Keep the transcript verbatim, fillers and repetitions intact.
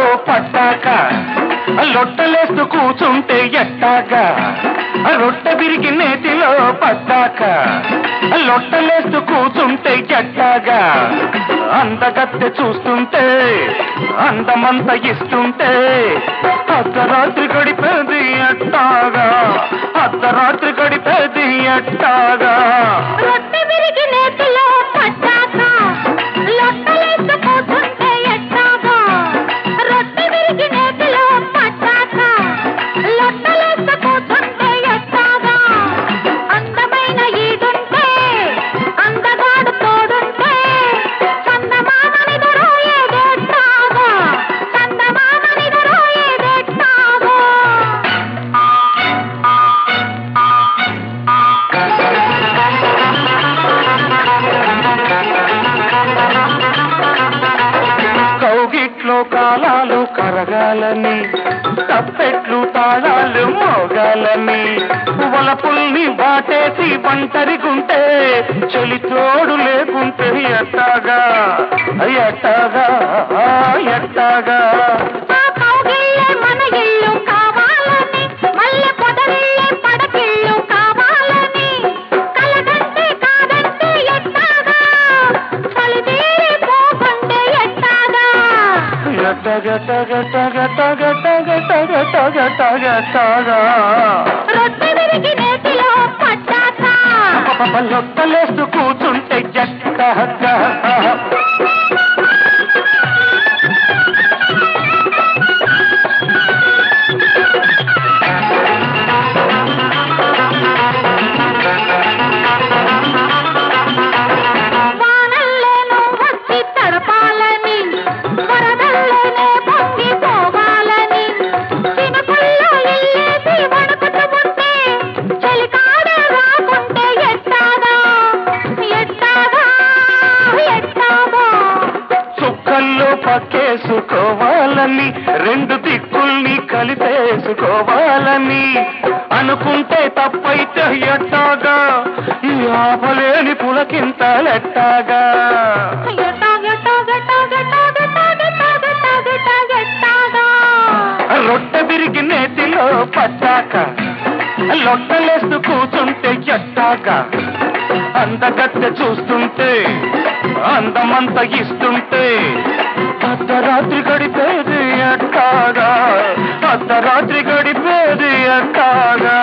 పట్టాక లొట్టలేస్తూ కూచుంటే ఎట్టాగా రొట్టె విరిగి నేతిలో పట్టాక లొట్టలేస్తూ కూచుంటే ఎట్టాగా అందగత్తె చూస్తుంటే అందమంత ఇస్తుంటే అర్ధరాత్రి గడిపేది ఎట్టాగా అర్ధరాత్రి గడిపేది ఎట్టాగా రొట్టె విరిగి నేతిలో పట్టాక లొట్టలేస్తూ కూచుంటే ఎట్టాగా రొట్టె విరిగి నేతిలో పట్టాక లొట్టలేస్తూ కూచుంటే ఎట్టాగా అందమైన ఈదుంటే అందగాడు తోడుంటే చందమామనిదరో ఏదెట్టాగా చందమామనిదరో ఏదెట్టాగా కౌగిట్లో కాలాలు కరగాలని తప్పెట్లు తాళాలు మోగాలని వలపుల్ని వాటేసి ఒంటరిగుంటే చెలి తోడు లేకుంటే ఎట్టాగా ఎట్టాగా ఎట్టాగా ఆ కౌగిళ్ళే మన ఇల్లు కావాలని మల్లె పొదరిళ్ళే పడకిళ్ళు కావాలని కలదంటే కాదంటే ఎట్టాగా చలిదేరి పోకుంటే ఎట్టాగా ఎట్టగ టగ టగ టగ టగ టగ టగ టగ టగా రొట్టె విరిగి నేతిలో పట్టాక లొట్టలేస్తూ కూచుంటే ఎట్టాగా వానల్లోనూ వచ్చి తడపాలని వరదల్లోనే పొంగిపోవాలని చినుకుల్లో ఇల్లేసి వణుకుతుంటే చలికాడే రాకుంటే ఎట్టాగా ఎట్టాగా ఎట్టాగా చుక్కల్లో పక్కేసుకోవాలని రెండు దిక్కుల్ని కలిపేసుకోవాలని అనుకుంటే తప్పైతే ఎట్టాగా ఈ ఆపలేని పులకింతలెట్టాగా రొట్టె విరిగి నేతిలో పట్టాక లొట్టలేస్తూ కూచుంటే ఎట్టాగా అందగత్తె చూస్తుంటే అందమంత ఇస్తుంటే అర్ధరాత్రి గడిపేది ఎట్టాగా అర్ధరాత్రి గడిపేది ఎట్టాగా